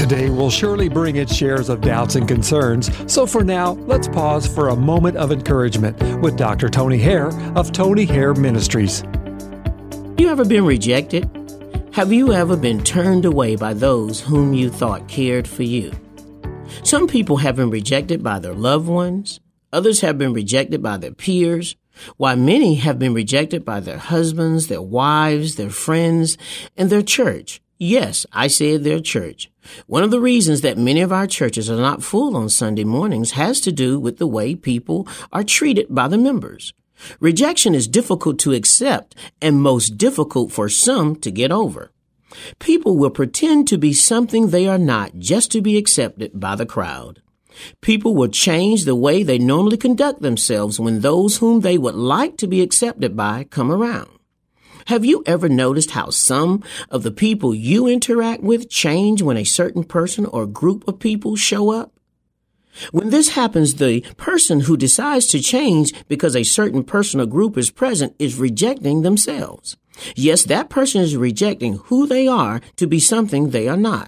Today will surely bring its shares of doubts and concerns, so for now, let's pause for a moment of encouragement with Dr. Tony Hare of Tony Hare Ministries. You ever been rejected? Have you ever been turned away by those whom you thought cared for you? Some people have been rejected by their loved ones. Others have been rejected by their peers, while many have been rejected by their husbands, their wives, their friends, and their church. Yes, I said their church. One of the reasons that many of our churches are not full on Sunday mornings has to do with the way people are treated by the members. Rejection is difficult to accept and most difficult for some to get over. People will pretend to be something they are not just to be accepted by the crowd. People will change the way they normally conduct themselves when those whom they would like to be accepted by come around. Have you ever noticed how some of the people you interact with change when a certain person or group of people show up? When this happens, the person who decides to change because a certain person or group is present is rejecting themselves. Yes, that person is rejecting who they are to be something they are not.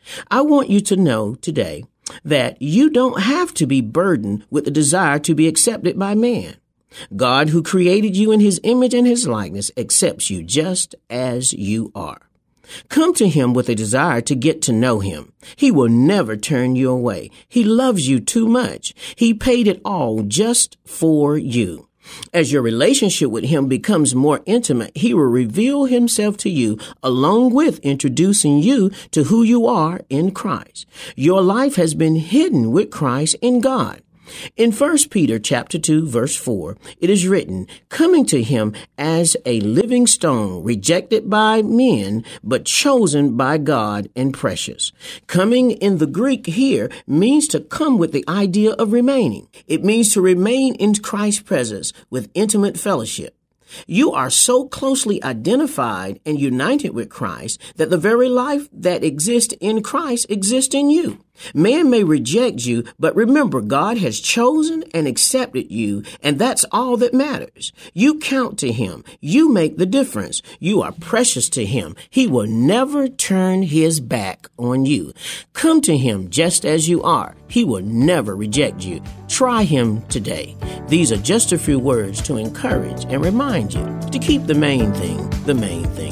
I want you to know today that you don't have to be burdened with the desire to be accepted by man. God, who created you in his image and his likeness, accepts you just as you are. Come to him with a desire to get to know him. He will never turn you away. He loves you too much. He paid it all just for you. As your relationship with him becomes more intimate, he will reveal himself to you along with introducing you to who you are in Christ. Your life has been hidden with Christ in God. In 1 Peter chapter 2, verse 4, it is written, coming to him as a living stone, rejected by men, but chosen by God and precious. Coming in the Greek here means to come with the idea of remaining. It means to remain in Christ's presence with intimate fellowship. You are so closely identified and united with Christ that the very life that exists in Christ exists in you. Man may reject you, but remember, God has chosen and accepted you, and that's all that matters. You count to him. You make the difference. You are precious to him. He will never turn his back on you. Come to him just as you are. He will never reject you. Try him today. These are just a few words to encourage and remind you to keep the main thing the main thing.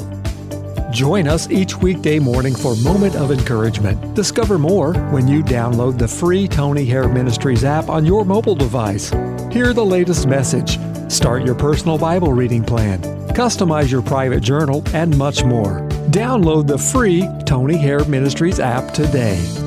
Join us each weekday morning for Moment of Encouragement. Discover more when you download the free Tony Hare Ministries app on your mobile device. Hear the latest message, start your personal Bible reading plan, customize your private journal, and much more. Download the free Tony Hare Ministries app today.